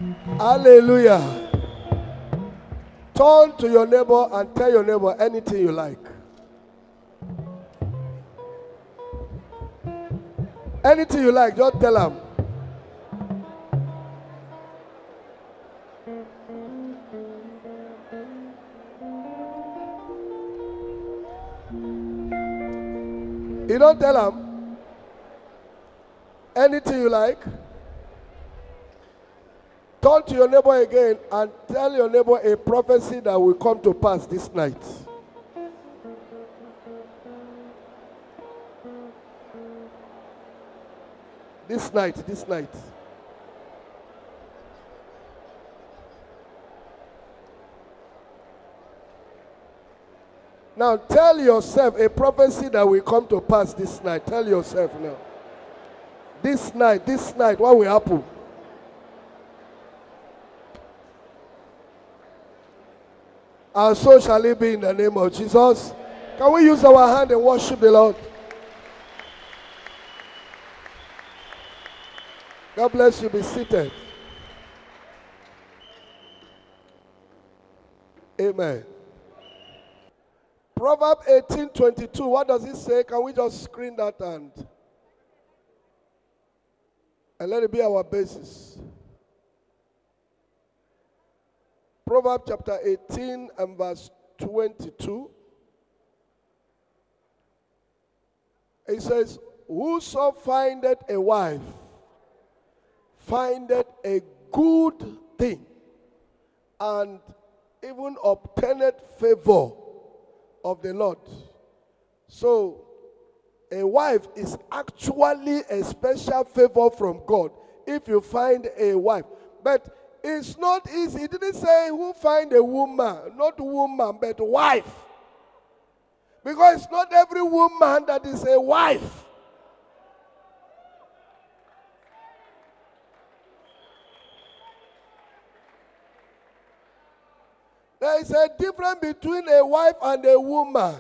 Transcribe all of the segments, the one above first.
Hallelujah. Turn to your neighbor and tell your neighbor anything you like. Anything you like, just tell them. You don't tell them anything you like. Turn to your neighbor again and tell your neighbor a prophecy that will come to pass this night. This night. Now tell yourself a prophecy that will come to pass this night. Tell yourself now. This night, what will happen? And so shall it be in the name of Jesus. Can we use our hand and worship the Lord? God bless you. Be seated. Amen. Proverbs 18:22. What does it say? Can we just screen that and let it be our basis? Proverbs chapter 18 and verse 22. It says, whoso findeth a wife findeth a good thing, and even obtaineth favor of the Lord. So, a wife is actually a special favor from God if you find a wife. But it's not easy. It didn't say who find a woman, not woman, but wife. Because it's not every woman that is a wife. There is a difference between a wife and a woman.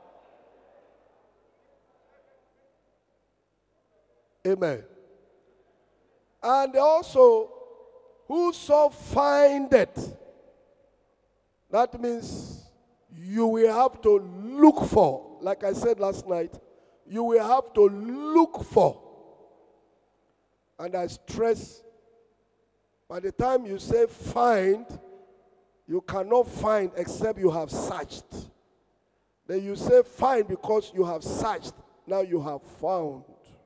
Amen. And also, whoso findeth, that means you will have to look for, like I said last night, you will have to look for. And I stress, by the time you say find, you cannot find except you have searched. Then you say find because you have searched. Now you have found.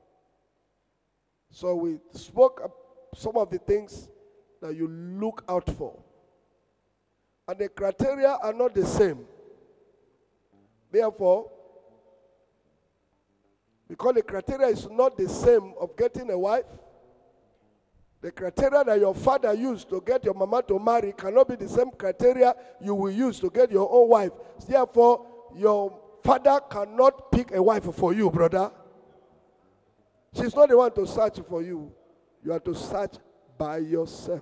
So we spoke some of the things that you look out for. And the criteria are not the same. Therefore, because the criteria is not the same of getting a wife, the criteria that your father used to get your mama to marry cannot be the same criteria you will use to get your own wife. Therefore, your father cannot pick a wife for you, brother. She's not the one to search for you. You have to search by yourself.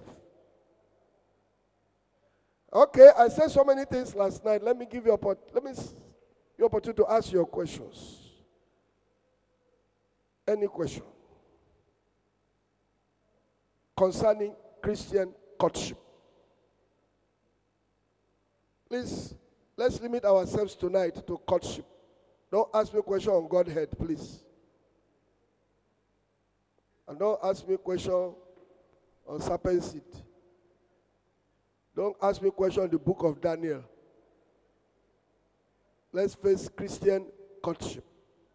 Okay, I said so many things last night. Let me give you the opportunity to ask your questions. Any question concerning Christian courtship? Please, let's limit ourselves tonight to courtship. Don't ask me a question on Godhead, please. And don't ask me a question on serpent seed. Don't ask me a question on the book of Daniel. Let's face Christian courtship.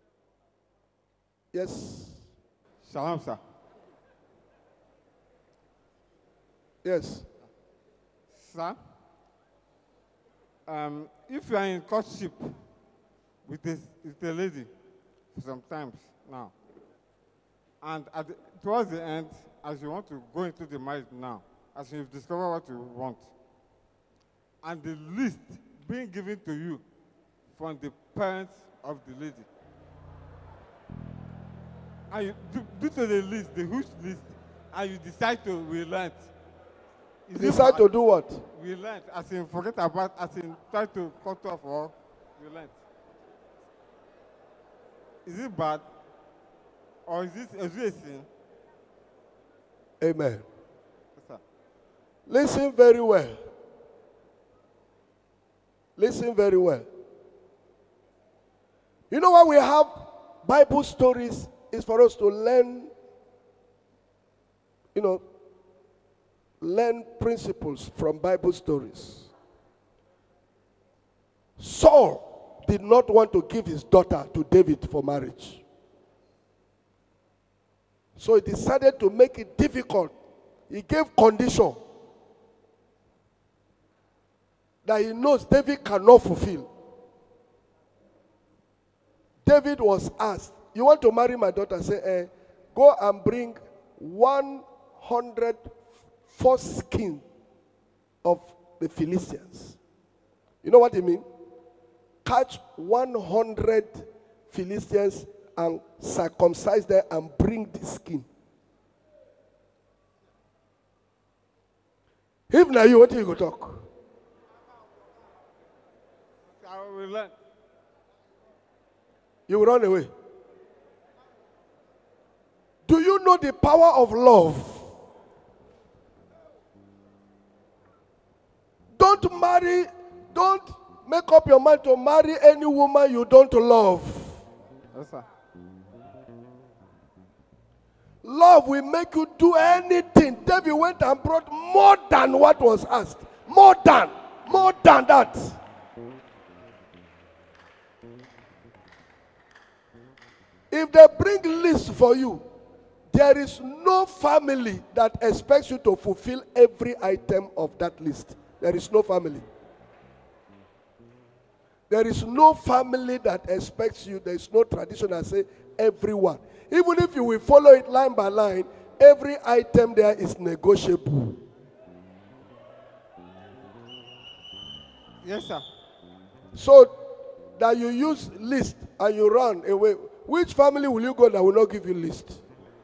Yes? Shalom, sir. Yes. Sir, if you are in courtship with a lady for some times now, and towards the end, as you want to go into the marriage now, as you've discovered what you want, and the list being given to you from the parents of the lady, and you, due to the list, the huge list, and you decide to relent. Decide to do what? Relent, as in forget about, as in try to cut off or relent. Is it bad? Or is it a sin? Amen. Yes, sir. Listen very well. Listen very well. You know why we have Bible stories is for us to learn, learn principles from Bible stories. Saul did not want to give his daughter to David for marriage. So he decided to make it difficult. He gave condition that he knows David cannot fulfill. David was asked, you want to marry my daughter? Say, go and bring 100 foreskin of the Philistines. You know what he means? Catch 100 Philistines and circumcise them and bring the skin. If now you, what do you go talk? I will learn. You will run away. Do you know the power of love? Don't make up your mind to marry any woman you don't love. Yes, sir. Love will make you do anything. David went and brought more than what was asked. More than that. If they bring list for you, there is no family that expects you to fulfill every item of that list. There is no family. There is no family that expects you. There is no tradition that says everyone. Even if you will follow it line by line, every item there is negotiable. Yes, sir. So that you use list and you run away. Which family will you go that will not give you list?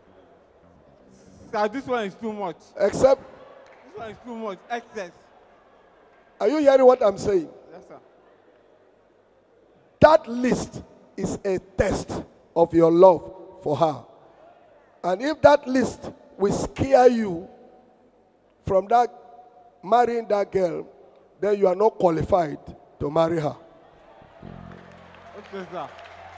Sir, this one is too much. Except, This one is too much. Excess. are you hearing what I'm saying? Yes, sir. That list is a test of your love for her. And if that list will scare you from that marrying that girl, then you are not qualified to marry her. Okay, sir.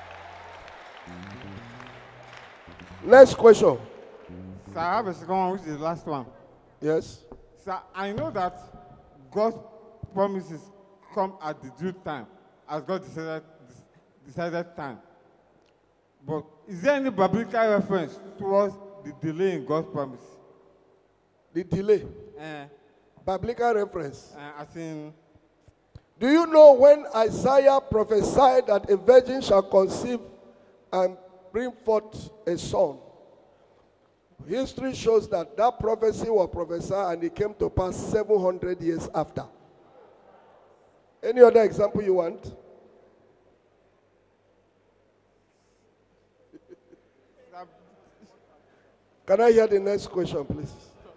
Next question. Sir, I have a second one, which is the last one. Yes. Sir, I know that God's promises come at the due time, as God decided time. But is there any biblical reference towards the delay in God's promise? The delay. Uh, Biblical reference. as in, Do you know when Isaiah prophesied that a virgin shall conceive and bring forth a son? History shows that that prophecy was prophesied and it came to pass 700 years after. Any other example you want? Can I hear the next question, please?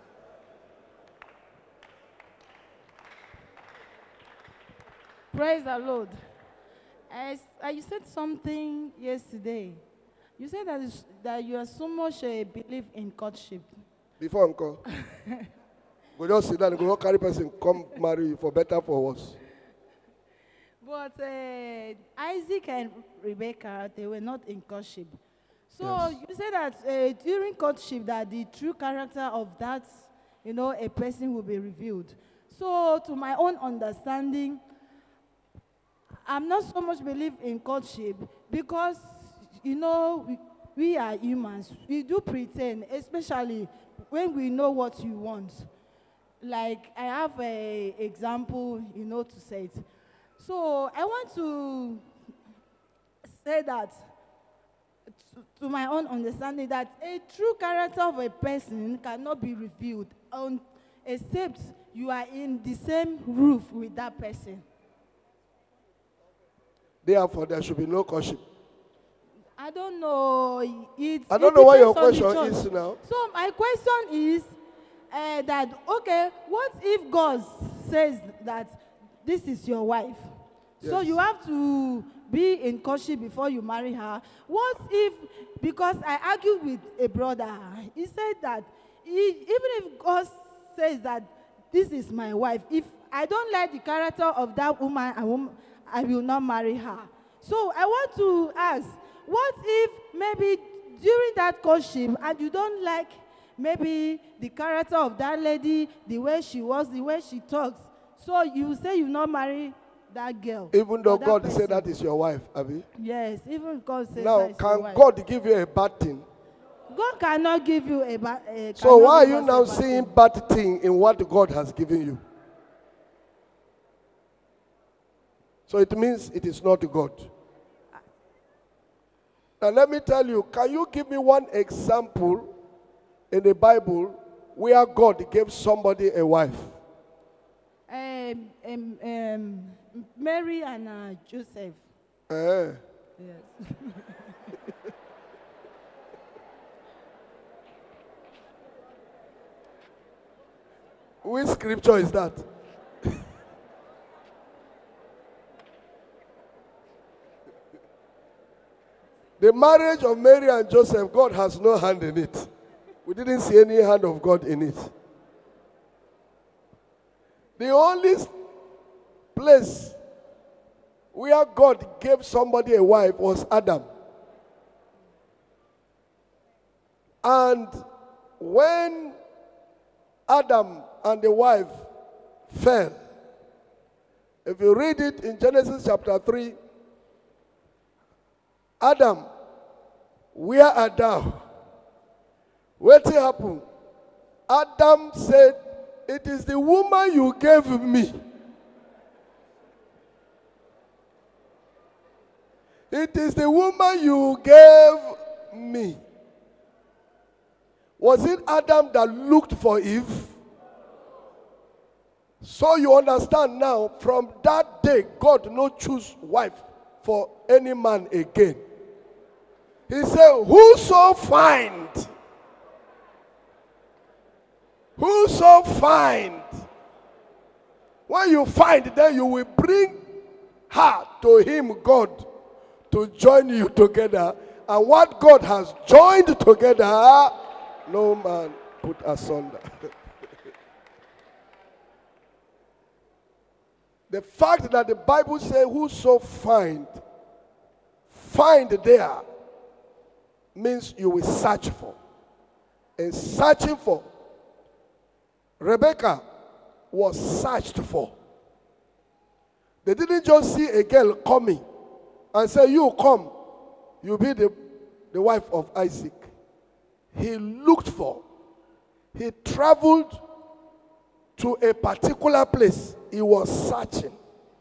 Praise the Lord. You said something yesterday. You said that you are so much believe in courtship. Before uncle, we just sit down and go carry person come marry you for better for worse. But Isaac and Rebecca, they were not in courtship. So Yes. you said that during courtship that the true character of that, a person will be revealed. So to my own understanding, I'm not so much believe in courtship because, we are humans. We do pretend, especially when we know what you want. Like, I have an example, to say it. So I want to say that, to my own understanding, that a true character of a person cannot be revealed except you are in the same roof with that person. Therefore, there should be no courtship. I don't know. I don't know what your depends on the question church. is now. So my question is that, okay, what if God says that this is your wife? So Yes. you have to be in courtship before you marry her. What if, because I argued with a brother, he said that even if God says that this is my wife. If I don't like the character of that woman, I will not marry her. So I want to ask, what if maybe during that courtship and you don't like maybe the character of that lady, the way she was, the way she talks, so you say you not marry that girl? Even though or that God person? said that is your wife, Abi. Yes, even God says Now, that is your can wife. God give you a bad thing? God cannot give you a bad. So why are you now seeing bad thing in what God has given you? So it means it is not God. Now let me tell you, can you give me one example in the Bible where God gave somebody a wife? Mary and Joseph. Eh. Yes. Which scripture is that? The marriage of Mary and Joseph, God has no hand in it. We didn't see any hand of God in it. The only place where God gave somebody a wife was Adam. And when Adam and the wife fell, if you read it in Genesis chapter 3, Adam, where art thou? What happened? Adam said, it is the woman you gave me. It is the woman you gave me. Was it Adam that looked for Eve? So you understand now, from that day, God no choose wife for any man again. He said, whoso find, when you find, then you will bring her to him, God, to join you together. And what God has joined together, no man put asunder. The fact that the Bible says, whoso find there, means you will search for. And searching for, Rebecca was searched for. They didn't just see a girl coming and say, you come, you'll be the wife of Isaac. He looked for. He traveled to a particular place. He was searching.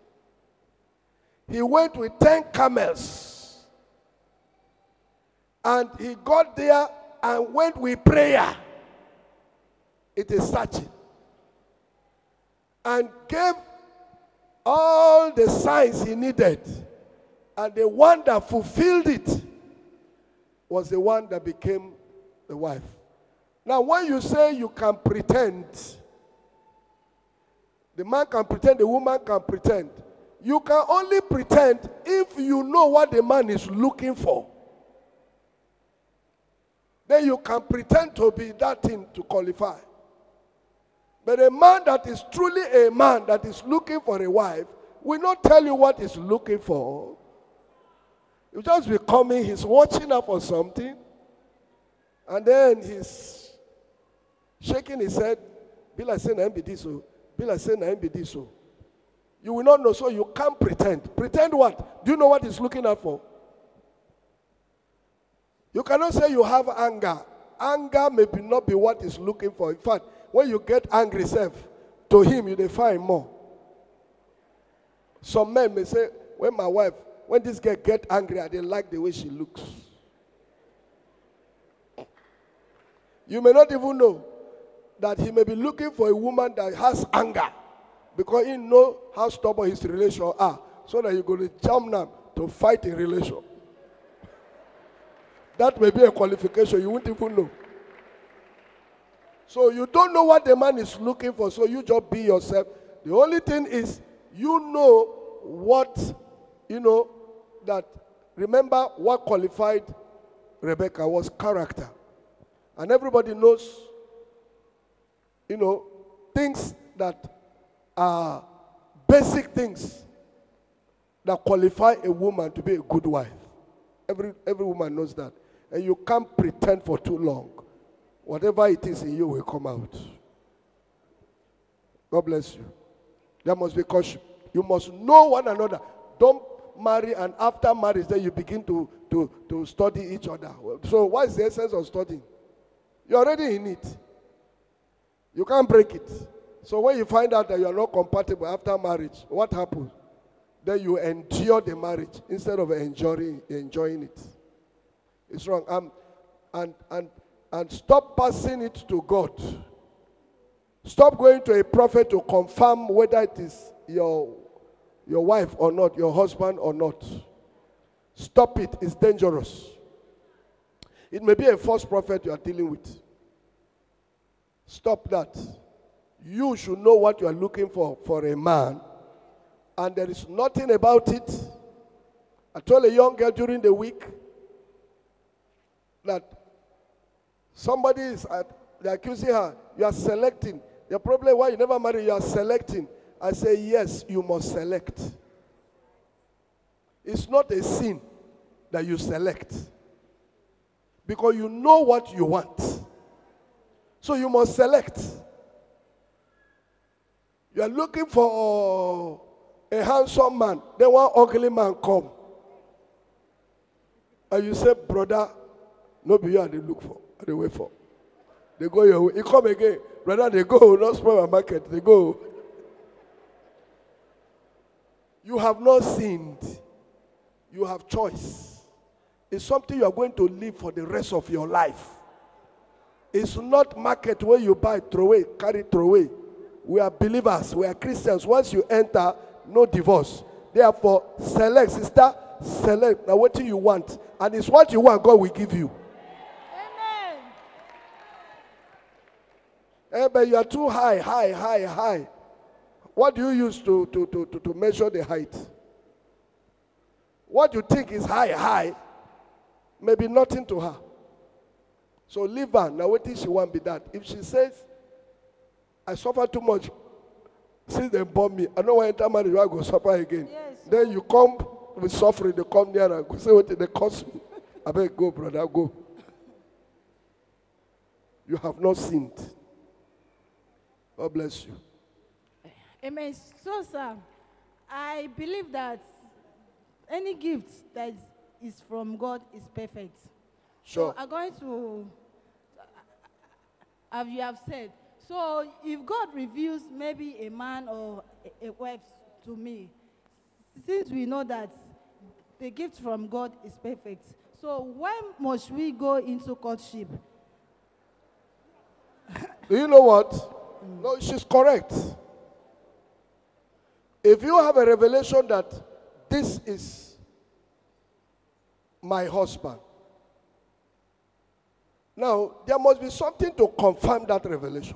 He went with 10 camels. And he got there and went with prayer. It is searching. And gave all the signs he needed. And the one that fulfilled it was the one that became the wife. Now, when you say you can pretend, the man can pretend, the woman can pretend. You can only pretend if you know what the man is looking for. Then you can pretend to be that thing to qualify. But a man that is truly a man that is looking for a wife will not tell you what he's looking for. He'll just be coming, he's watching up for something, and then he's shaking his head, be like saying, I'm be this, so. Be like saying, I'm be this, so. You will not know, so you can't pretend. Pretend what? Do you know what he's looking out for? You cannot say you have anger. Anger may not be what he's looking for. In fact, when you get angry self, to him you define more. Some men may say, when this girl get angry, I didn't like the way she looks. You may not even know that he may be looking for a woman that has anger, because he knows how stubborn his relations are, so that you're going to jump now to fight a relation. That may be a qualification you won't even know. So you don't know what the man is looking for, so you just be yourself. The only thing is, you know what, that, remember what qualified Rebecca was character. And everybody knows, things that are basic things that qualify a woman to be a good wife. Every woman knows that. And you can't pretend for too long. Whatever it is in you will come out. God bless you. There must be caution. You must know one another. Don't marry and after marriage then you begin to study each other. So what is the essence of studying? You're already in it. You can't break it. So when you find out that you are not compatible after marriage, what happens? Then you endure the marriage instead of enjoying it. It's wrong. And stop passing it to God. Stop going to a prophet to confirm whether it is your wife or not, your husband or not. Stop it. It's dangerous. It may be a false prophet you are dealing with. Stop that. You should know what you are looking for a man. And there is nothing about it. I told a young girl during the week that somebody they're accusing her. You are selecting. The problem why you never marry, you are selecting. I say, yes, you must select. It's not a sin that you select. Because you know what you want. So you must select. You are looking for a handsome man. Then one ugly man come. And you say, brother, no be you are they look for, are they wait for. They go your way. You come again. Brother, they go. Not spoil my market. They go. You have not sinned. You have choice. It's something you are going to live for the rest of your life. It's not market where you buy, throw away, carry, throw away. We are believers. We are Christians. Once you enter, no divorce. Therefore, select, sister. Select. Now, what do you want? And it's what you want, God will give you. Amen. But you are too high. What do you use to measure the height? What you think is high, may be nothing to her. So leave her. Now what if she won't be that? If she says, I suffer too much since they born me, I don't want to enter marriage, I go suffer again. Yes. Then you come with suffering, they come near and go say what they cost me. I beg, go, brother, go. You have not sinned. God bless you. Amen. So, sir, I believe that any gift that is from God is perfect. Sure. So, I'm going to, as you have said, so if God reveals maybe a man or a wife to me, since we know that the gift from God is perfect, so why must we go into courtship? Do you know what? No, she's correct. If you have a revelation that this is my husband, now there must be something to confirm that revelation.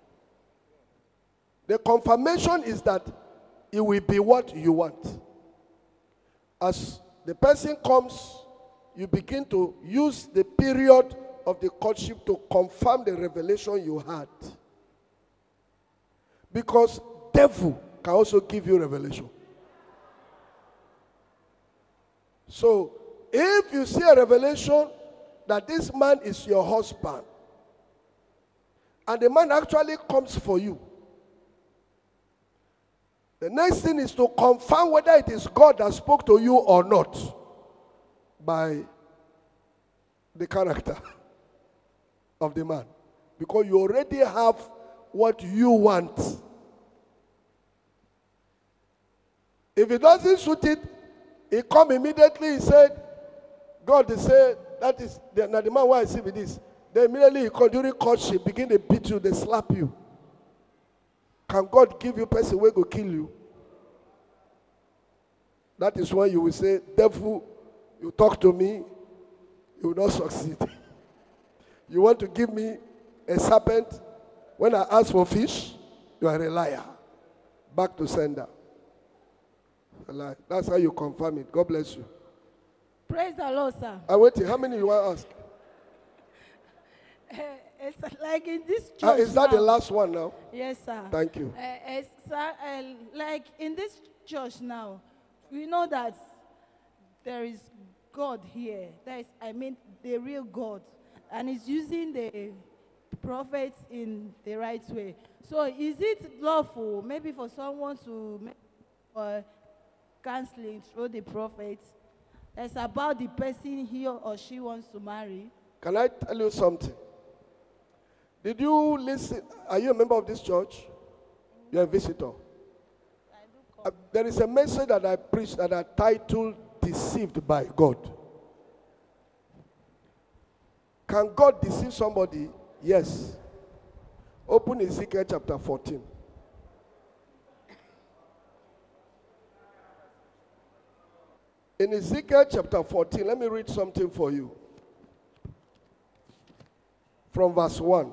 The confirmation is that it will be what you want. As the person comes, you begin to use the period of the courtship to confirm the revelation you had. Because devil can also give you revelation. So, if you see a revelation that this man is your husband, and the man actually comes for you, the next thing is to confirm whether it is God that spoke to you or not by the character of the man. Because you already have what you want. If it doesn't suit it, he come immediately, he said, God, they say, that is, now the man, why I see with this? Then immediately he come during courtship, begin to beat you, they slap you. Can God give you person who will kill you? That is when you will say, devil, you talk to me, you will not succeed. You want to give me a serpent when I ask for fish? You are a liar. Back to sender. A lie. That's how you confirm it. God bless you. Praise the Lord, sir. I wait. How many you want to ask? It's like in this church. Is that now. the last one now? Yes, sir. Thank you. Like in this church now, we know that there is God here. The real God. And He's using the prophets in the right way. So is it lawful maybe for someone to make counseling through the prophets? It's about the person he or she wants to marry. Can I tell you something? Did you listen? Are you a member of this church? You're a visitor. There is a message that I preached that I titled Deceived by God. Can God deceive somebody? Yes. Open Ezekiel chapter 14. In Ezekiel chapter 14, let me read something for you. From verse 1.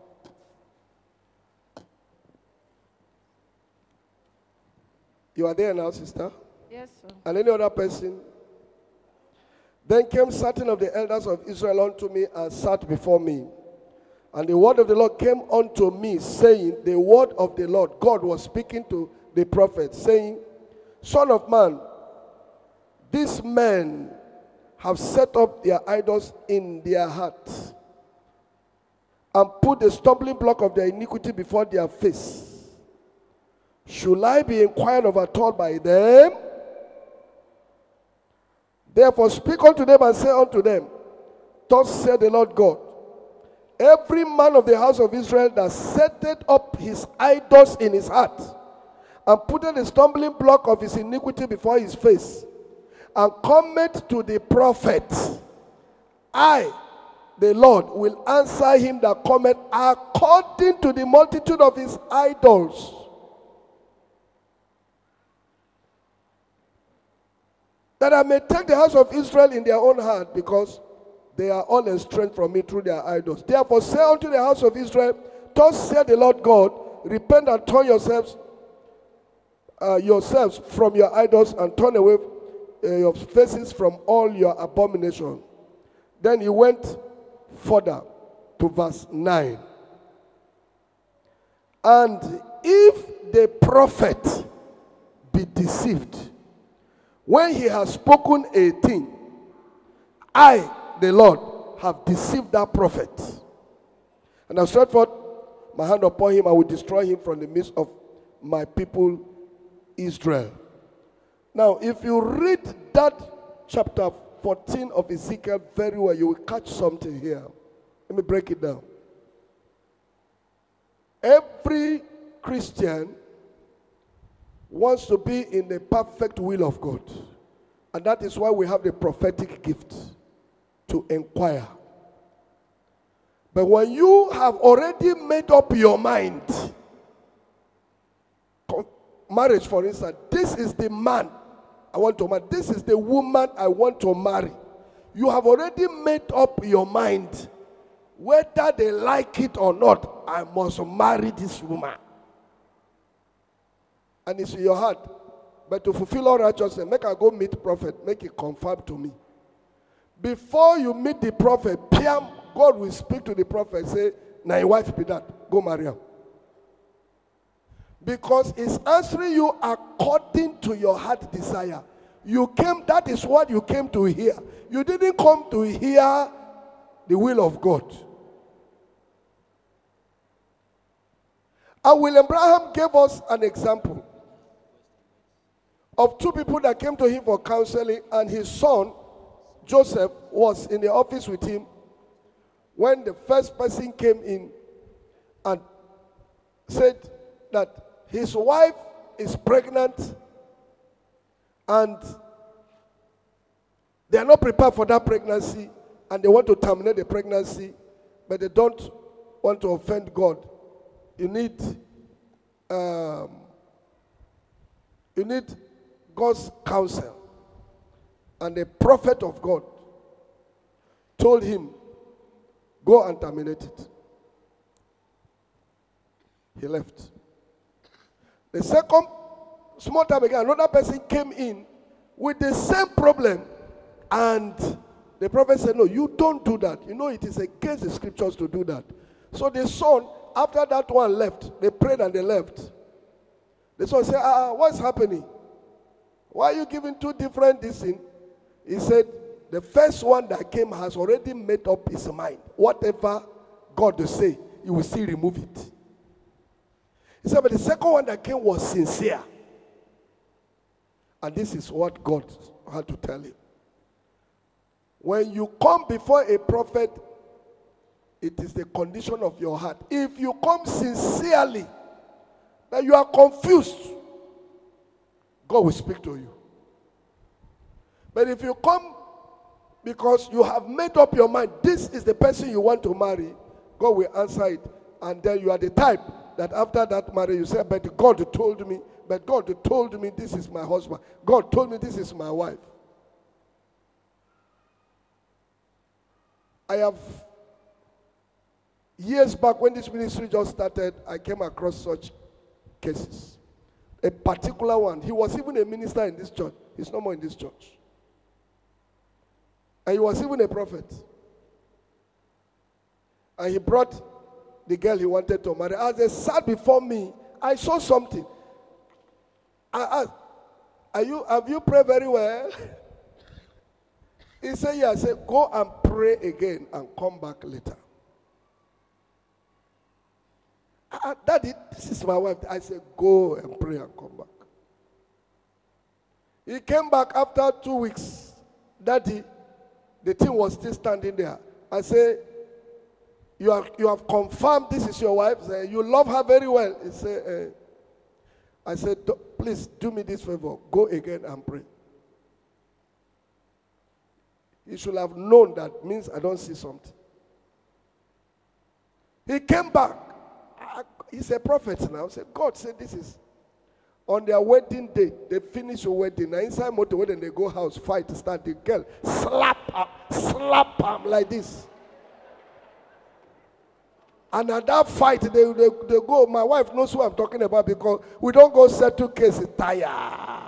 You are there now, sister? Yes, sir. And any other person? Then came certain of the elders of Israel unto me and sat before me. And the word of the Lord came unto me, saying, the word of the Lord, God was speaking to the prophet, saying, Son of man, these men have set up their idols in their hearts and put the stumbling block of their iniquity before their face. Should I be inquired of at all by them? Therefore speak unto them and say unto them, Thus saith the Lord God, every man of the house of Israel that setteth up his idols in his heart, and putteth the stumbling block of his iniquity before his face, and cometh to the prophet, I, the Lord, will answer him that cometh according to the multitude of his idols. That I may take the house of Israel in their own hand, because they are all estranged from me through their idols. Therefore say unto the house of Israel, Thus saith the Lord God, repent and turn yourselves from your idols, and turn away your faces from all your abomination. Then he went further to verse 9. And if the prophet be deceived, when he has spoken a thing, I, the Lord, have deceived that prophet. And I stretch forth my hand upon him, I will destroy him from the midst of my people Israel. Now, if you read that chapter 14 of Ezekiel very well, you will catch something here. Let me break it down. Every Christian wants to be in the perfect will of God. And that is why we have the prophetic gift to inquire. But when you have already made up your mind, marriage for instance, this is the man I want to marry, this is the woman I want to marry. You have already made up your mind, whether they like it or not, I must marry this woman. And it's in your heart. But to fulfill all righteousness, make her go meet the prophet, make it confirm to me. Before you meet the prophet, God will speak to the prophet and say, now your wife be that, go marry him. Because it's answering you according to your heart desire. You came, that is what you came to hear. You didn't come to hear the will of God. And William Branham gave us an example of two people that came to him for counseling, and his son, Joseph, was in the office with him when the first person came in and said that his wife is pregnant and they are not prepared for that pregnancy, and they want to terminate the pregnancy, but they don't want to offend God. You need God's counsel. And the prophet of God told him, go and terminate it. He left. The second small time again, another person came in with the same problem, and the prophet said, no, you don't do that. You know it is against the scriptures to do that. So the son, after that one left, they prayed and they left. The son said, what's happening? Why are you giving two different this thing? He said, the first one that came has already made up his mind. Whatever God will say, he will still remove it. He said, but the second one that came was sincere. And this is what God had to tell him. When you come before a prophet, it is the condition of your heart. If you come sincerely, that you are confused, God will speak to you. But if you come because you have made up your mind, this is the person you want to marry, God will answer it. And then you are the type that after that marriage, you say, but God told me this is my husband. God told me this is my wife. I have, years back when this ministry just started, I came across such cases. A particular one. He was even a minister in this church. He's no more in this church. And he was even a prophet. And he brought the girl he wanted to marry. As they sat before me, I saw something. I asked, have you prayed very well? He said, yeah. I said, go and pray again and come back later. Daddy, this is my wife. I said, go and pray and come back. He came back after 2 weeks. Daddy, the thing was still standing there. I said, you have confirmed this is your wife? Say, you love her very well. He said, I said, please do me this favor. Go again and pray. He should have known that means I don't see something. He came back. He's a prophet now. Said, God said this is. On their wedding day, they finish your wedding. Now inside motor wedding, they go house, fight, start. The girl slap him like this. And at that fight, they go, my wife knows who I'm talking about because we don't go settle cases, tired.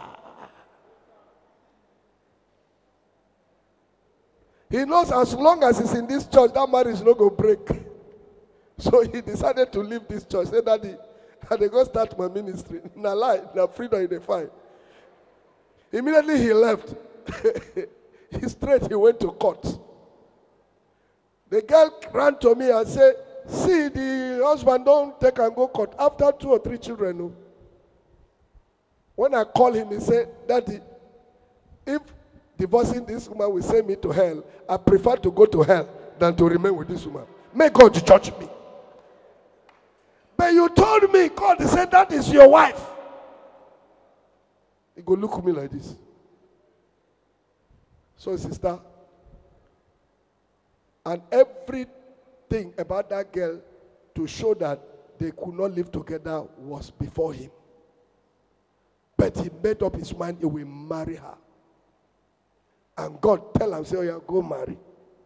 He knows as long as he's in this church, that marriage is not going to break. So he decided to leave this church. He said, Daddy, they go start my ministry. Na lie, na freedom in the fight. Immediately he left. He went to court. The girl ran to me and said, see, the husband don't take and go court after 2 or 3 children. No. When I call him, he said, Daddy, if divorcing this woman will send me to hell, I prefer to go to hell than to remain with this woman. May God judge me. But you told me, God said that is your wife. He go look at me like this. So, sister, and everything about that girl to show that they could not live together was before him. But he made up his mind he will marry her. And God tell him, say, oh yeah, go marry.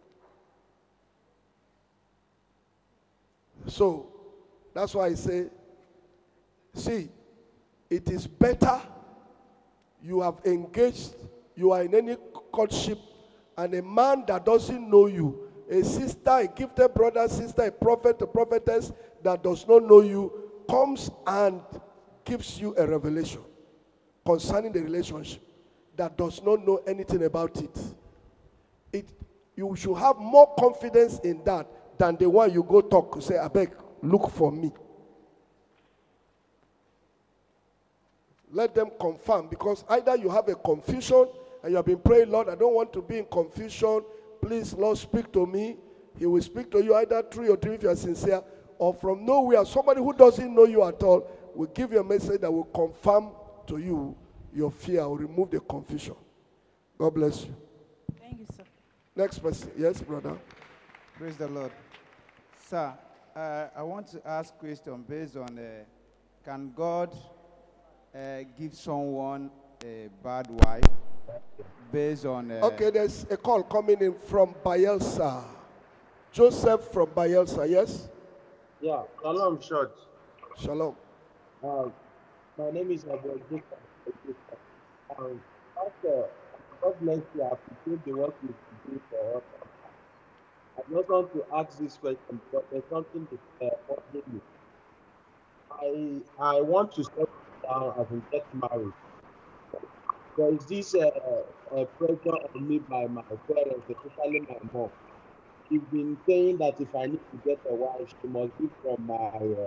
So, that's why I say, see, it is better you have engaged, you are in any courtship, and a man that doesn't know you, a sister, a gifted brother, sister, a prophet, a prophetess that does not know you, comes and gives you a revelation concerning the relationship that does not know anything about it. You should have more confidence in that than the one you go talk, say, I beg, look for me. Let them confirm, because either you have a confusion and you have been praying, Lord, I don't want to be in confusion. Please, Lord, speak to me. He will speak to you either through your dream if you are sincere, or from nowhere. Somebody who doesn't know you at all will give you a message that will confirm to you your fear or remove the confusion. God bless you. Thank you, sir. Next person. Yes, brother. Praise the Lord. Sir, I want to ask a question based on, can God give someone a bad wife based on... Okay, there's a call coming in from Bayelsa. Joseph from Bayelsa, yes? Yeah, Shalom Church. Shalom. My name is Abel Jacob. Pastor, God bless you. I appreciate the work you do for us. I just want to ask this question because there's something that bothering me. I want to settle down and get married. There is this pressure on me by my parents, especially my mom. She's been saying that if I need to get a wife, she must be from my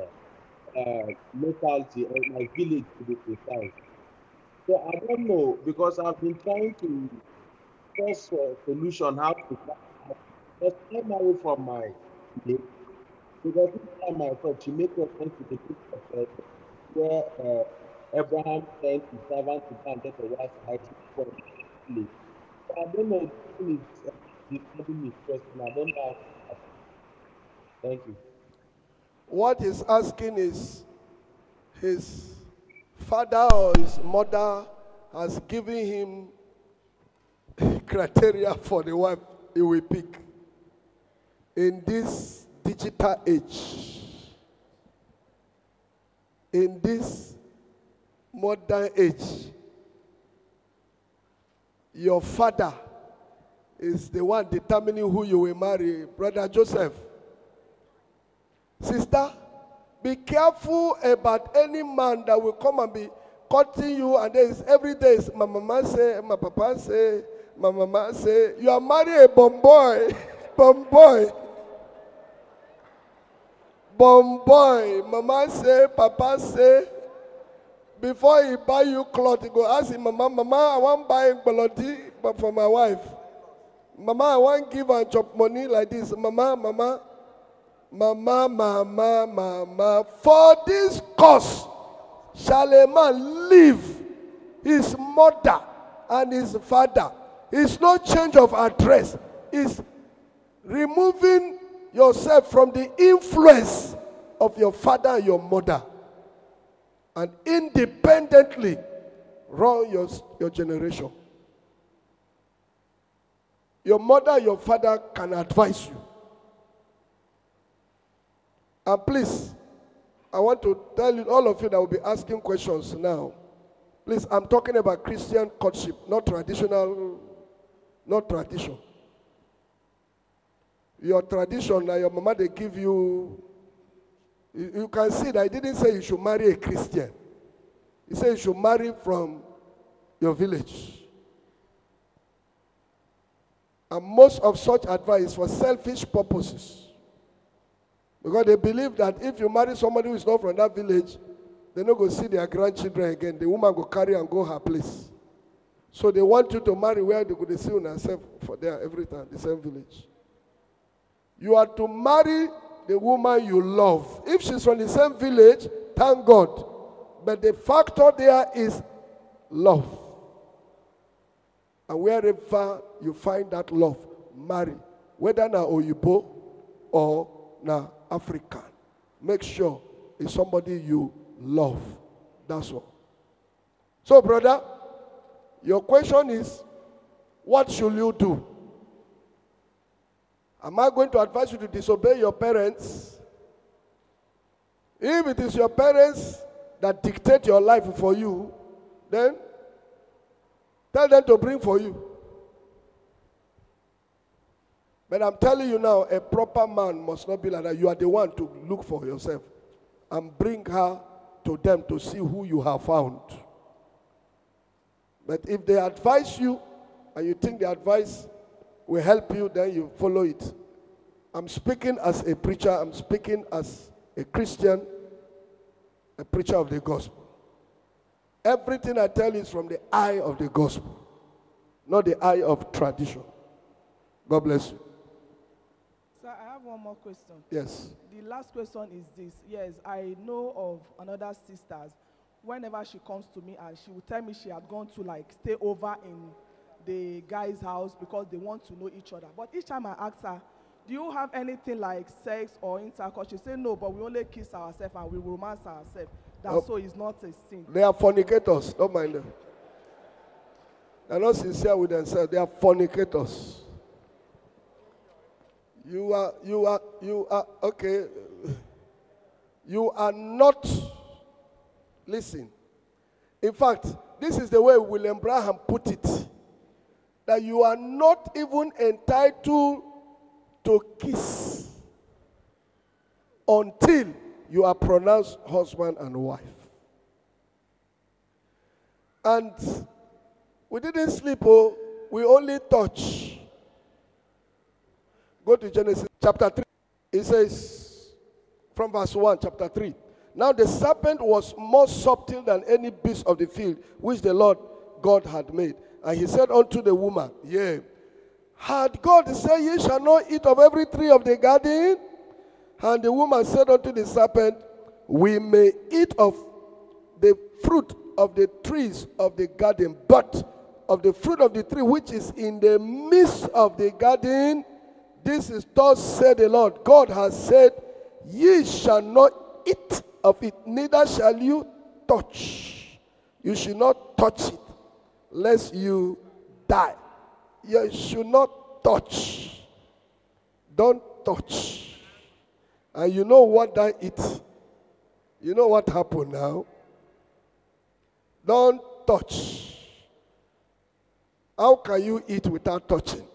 locality or my village to be precise. So I don't know because I've been trying to first solution how to just get married from my village. Because each time I thought she make reference to the book of where Abraham sent his servant to go and get a wife for Isaac from his village. So I don't know. This thing is disturbing me question. I don't know. Thank you. What he's asking is his father or his mother has given him criteria for the wife he will pick in this digital age, in this modern age. Your father is the one determining who you will marry. Brother Joseph, sister, be careful about any man that will come and be cutting you, and there is every day is my mama say, my papa say, my mama say, you are marrying a bomb boy, bomb boy, bomb boy. Mama say, papa say. Before he buy you clothes, he go ask him, mama, I want buy baloti for my wife. Mama, I want give her chop money like this. Mama. For this cause shall a man leave his mother and his father. It's no change of address. It's removing yourself from the influence of your father and your mother, and independently run your generation. Your mother, your father can advise you. And please, I want to tell you, all of you that will be asking questions now, please, I'm talking about Christian courtship, not traditional, not tradition. Your tradition, that your mama, they give you, you can see that he didn't say you should marry a Christian. He said you should marry from your village. And most of such advice is for selfish purposes. Because they believe that if you marry somebody who is not from that village, they're not going to see their grandchildren again. The woman will carry and go her place. So they want you to marry where they could see herself for there every time, the same village. You are to marry the woman you love. If she's from the same village, thank God. But the factor there is love. And wherever you find that love, marry. Whether na Oyibo or na African. Make sure it's somebody you love. That's all. So, brother, your question is, what should you do? Am I going to advise you to disobey your parents? If it is your parents that dictate your life for you, then tell them to bring for you. But I'm telling you now, a proper man must not be like that. You are the one to look for yourself and bring her to them to see who you have found. But if they advise you and you think the advice will help you, then you follow it. I'm speaking as a preacher. I'm speaking as a Christian, a preacher of the gospel. Everything I tell you is from the eye of the gospel, not the eye of tradition. God bless you. Sir, I have one more question. Yes. The last question is this. Yes, I know of another sister. Whenever she comes to me and she will tell me she had gone to stay over in the guy's house because they want to know each other. But each time I ask her, do you have anything like sex or intercourse? She say no, but we only kiss ourselves and we romance ourselves. So it's not a sin. They are fornicators. Don't mind them. They are not sincere with themselves. They are fornicators. You are okay. You are not. Listen. In fact, this is the way William Branham put it. That you are not even entitled to kiss until you are pronounced husband and wife. And we didn't sleep, oh, we only touch. Go to Genesis chapter 3. It says, from verse 1, chapter 3. Now the serpent was more subtle than any beast of the field, which the Lord God had made. And he said unto the woman, yea, had God said, ye shall not eat of every tree of the garden? And the woman said unto the serpent, we may eat of the fruit of the trees of the garden, but of the fruit of the tree which is in the midst of the garden, this is thus said the Lord. God has said, ye shall not eat of it, neither shall you touch. You should not touch it, lest you die. You should not touch. Don't touch. And you know what that is? You know what happened now? Don't touch. How can you eat without touching?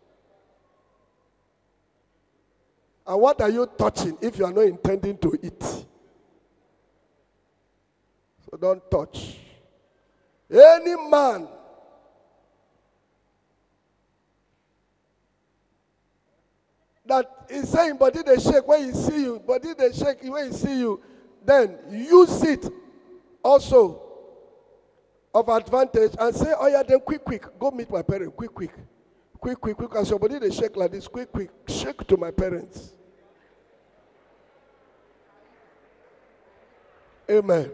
And what are you touching if you are not intending to eat? So don't touch. Any man that is saying body they shake when he see you, body they shake when he see you, then use it also of advantage and say, oh yeah, then quick, go meet my parents, quick, as your body they shake like this, quick, shake to my parents. Amen.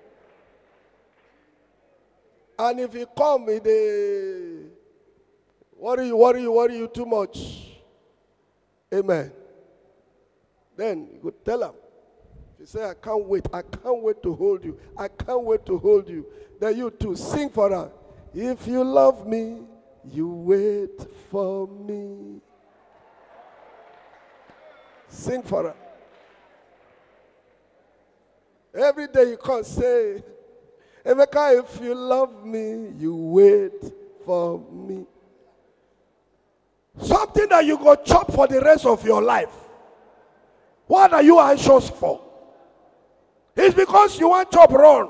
And if you come with a worry you too much, amen, then you could tell him. If you say, I can't wait to hold you, then you too sing for her. If you love me, you wait for me. Sing for her. Every day you can't say, Emeka, if you love me, you wait for me. Something that you go chop for the rest of your life. What are you anxious for? It's because you want chop run.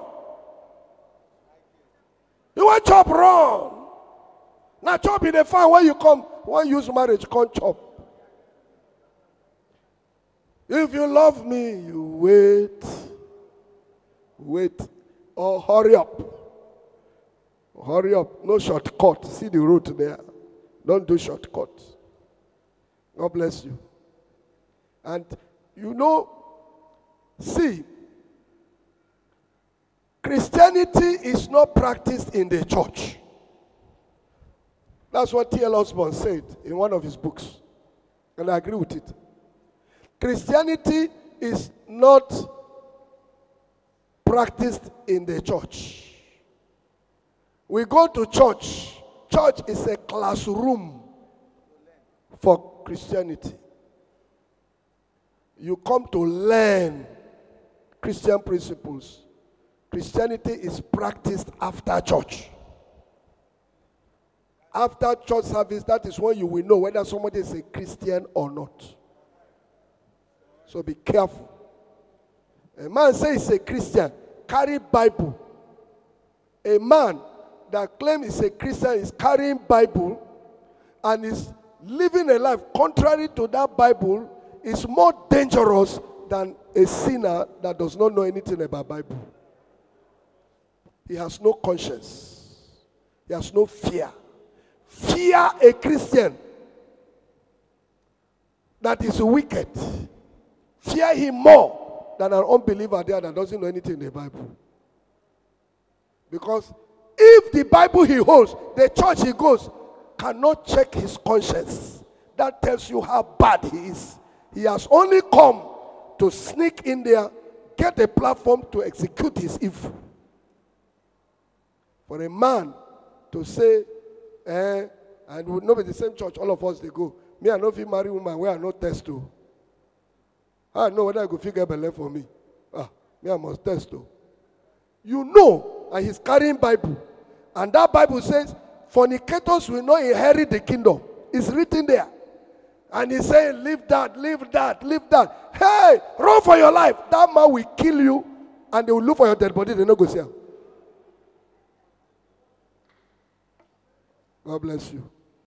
You want chop run. Now chop in the farm when you come, when you use marriage, can't chop. If you love me, you wait, or hurry up. No shortcut. See the route there. Don't do shortcut. God bless you. And you know, see, Christianity is not practiced in the church. That's what T.L. Osborne said in one of his books. And I agree with it. Christianity is not practiced in the church. We go to church. Church is a classroom for Christianity. You come to learn Christian principles. Christianity is practiced after church. After church service, that is when you will know whether somebody is a Christian or not. So be careful. A man says he's a Christian, carry Bible. A man that claims he's a Christian is carrying Bible and is living a life contrary to that Bible is more dangerous than a sinner that does not know anything about Bible. He has no conscience. He has no fear. Fear a Christian that is wicked. Fear him more than an unbeliever there that doesn't know anything in the Bible. Because if the Bible he holds, the church he goes, cannot check his conscience, that tells you how bad he is. He has only come to sneak in there, get a platform to execute his evil. For a man to say, and we know in the same church, all of us, they go, me, I know if you marry woman, where I no test to. I know whether I go figure belay for me. Me, I must test to. You know, and he's carrying Bible. And that Bible says, fornicators will not inherit the kingdom. It's written there. And he's saying, leave that, leave that, leave that. Hey, run for your life. That man will kill you, and they will look for your dead body. They no go see him. God bless you.